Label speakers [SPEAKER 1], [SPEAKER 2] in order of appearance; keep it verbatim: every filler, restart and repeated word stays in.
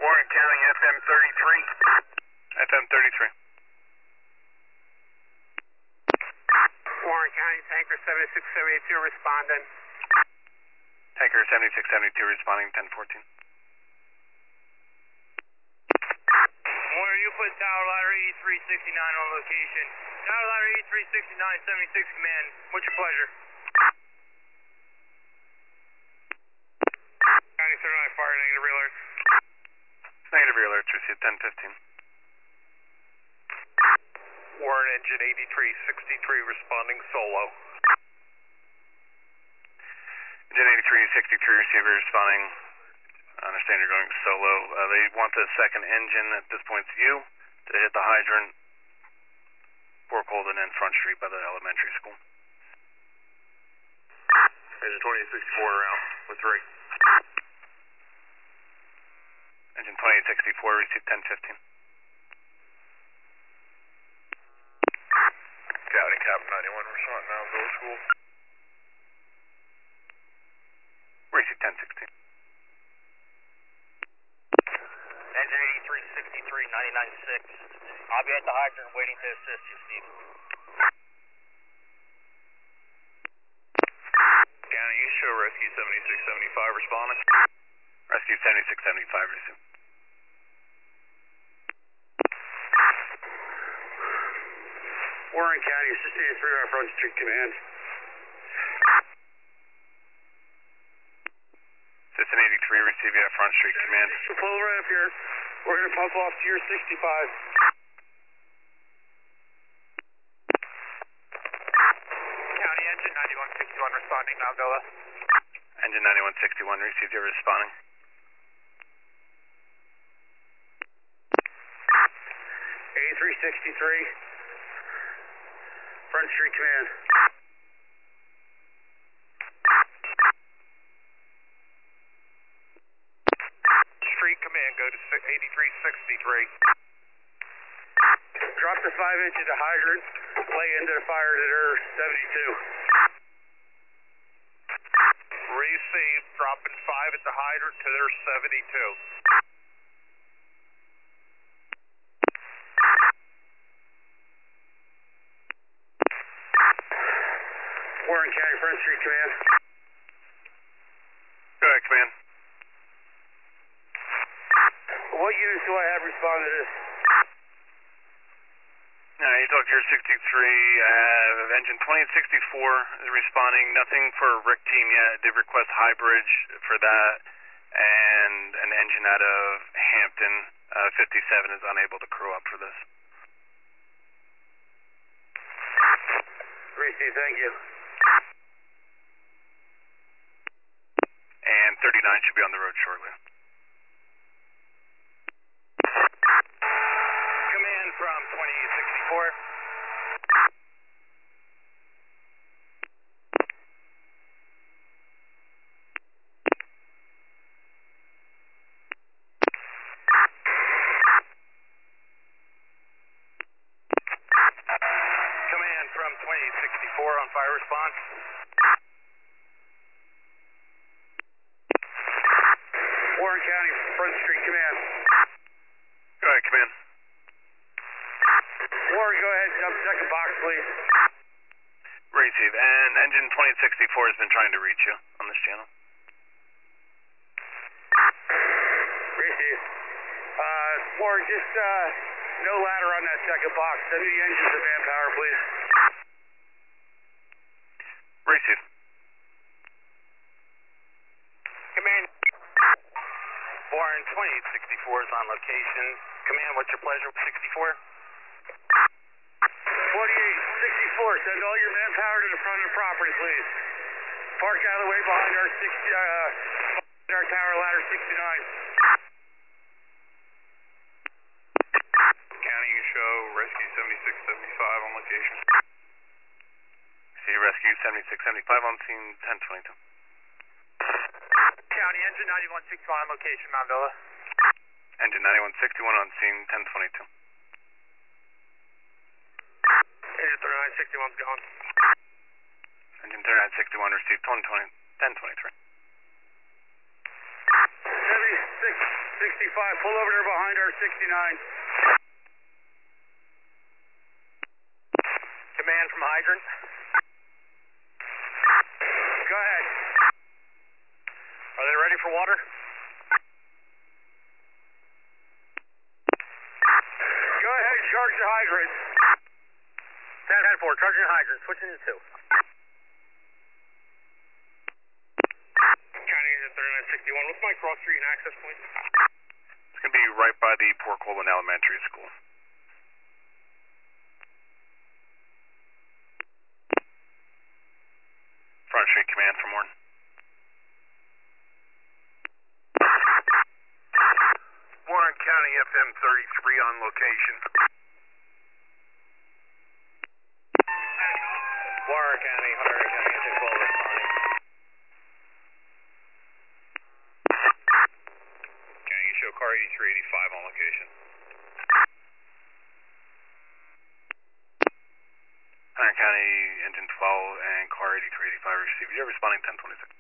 [SPEAKER 1] Warren County F M thirty-three.
[SPEAKER 2] F M thirty-three.
[SPEAKER 3] Warren County Tanker seventy-six seventy-two responding.
[SPEAKER 2] Tanker seventy-six seventy-two responding ten fourteen.
[SPEAKER 4] Warren, you put Tower Ladder E three sixty-nine on location. Tower Ladder E three sixty-nine seventy-six command. What's your pleasure?
[SPEAKER 3] County thirty-nine fire, negative real alert.
[SPEAKER 2] Negative real alert, received ten fifteen.
[SPEAKER 1] Warren Engine eighty-three sixty-three responding solo.
[SPEAKER 2] Engine eighty-three sixty-three receiver responding. I understand you're going solo. Uh, they want the second engine at this point, it's you, to hit the hydrant, Fork Holden and Front Street by the elementary school.
[SPEAKER 1] Engine twenty-eight sixty-four around with three.
[SPEAKER 2] Engine twenty-eight sixty-four received ten fifteen.
[SPEAKER 1] County Cap ninety-one responding now, Village School.
[SPEAKER 2] Received ten sixteen.
[SPEAKER 4] Engine eighty-three sixty-three ninety-nine six. I'll be at the hydrant waiting to assist you, Steve.
[SPEAKER 1] County, you show Rescue seventy-six seventy-five responding.
[SPEAKER 2] Rescue seventy-six seventy-five received.
[SPEAKER 3] Warren County, assisting at three right Front Street Command.
[SPEAKER 2] Assistant eighty-three receiving at Front Street Command.
[SPEAKER 3] So pull right up here. We're going to pump off to your sixty-five.
[SPEAKER 4] County Engine ninety-one sixty-one responding now, Villa.
[SPEAKER 2] Engine ninety-one sixty-one received, you're responding.
[SPEAKER 3] eighty-three sixty-three. Front Street Command.
[SPEAKER 1] Street Command, go to eighty-three sixty-three.
[SPEAKER 3] Drop the five inch at the hydrant. Lay into the fire to their seventy-two.
[SPEAKER 1] Receive, dropping five at the hydrant to their seventy-two.
[SPEAKER 3] Warren County Front Street Command.
[SPEAKER 2] Go ahead, Command.
[SPEAKER 3] What units do I have respond to this?
[SPEAKER 2] Uh, you talked to your sixty-three, uh, engine twenty-eight sixty-four is responding. Nothing for Rick team yet. Did request high bridge for that, and an engine out of Hampton, uh, fifty-seven is unable to crew up for this.
[SPEAKER 3] Receive, thank you.
[SPEAKER 2] And thirty-nine should be on the road shortly.
[SPEAKER 4] Command from twenty-eight sixty-four. Command from twenty-eight sixty-four on fire response.
[SPEAKER 3] Warren County Front Street Command.
[SPEAKER 2] Go ahead, Command.
[SPEAKER 3] Warren, go ahead, jump second box, please.
[SPEAKER 2] Receive. And engine twenty-eight sixty-four has been trying to reach you on this channel.
[SPEAKER 3] Receive. Uh, Warren, just, uh, no ladder on that second box. Send me the engines and manpower, please.
[SPEAKER 2] Receive.
[SPEAKER 4] Command. Warren twenty-eight sixty-four is on location. Command, what's your pleasure with sixty-four?
[SPEAKER 3] twenty-eight sixty-four, send all your manpower to the front of the property, please. Park out of the way behind our sixty, uh, our tower ladder sixty-nine.
[SPEAKER 1] County, you show Rescue seventy-six seventy-five on location.
[SPEAKER 2] See Rescue seventy-six seventy-five on scene ten twenty-two.
[SPEAKER 4] County Engine ninety-one sixty-one on location, Mount Villa.
[SPEAKER 2] Engine ninety-one sixty-one on scene ten twenty-two.
[SPEAKER 3] Engine thirty-nine sixty-one's gone.
[SPEAKER 2] Engine thirty-nine sixty-one received ten twenty-three.
[SPEAKER 3] seventy-six sixty-five, pull over there behind our sixty-nine.
[SPEAKER 4] Command from hydrant.
[SPEAKER 3] Go ahead.
[SPEAKER 4] Are they ready for water?
[SPEAKER 3] Go ahead, charge the hydrant.
[SPEAKER 4] ten ten four, charging hydrant, switching to two. County Agent thirty-nine sixty-one, what's my cross street and access point?
[SPEAKER 2] It's going to be right by the Port Colborne Elementary School. Front Street Command for Warren.
[SPEAKER 1] Warren County F M thirty-three on location.
[SPEAKER 4] Warren County, Hunter County, Engine twelve responding.
[SPEAKER 1] County, you show car eighty-three eighty-five on location.
[SPEAKER 2] Hunter County, Engine twelve and car eighty-three eighty-five received. You're responding ten twenty-six.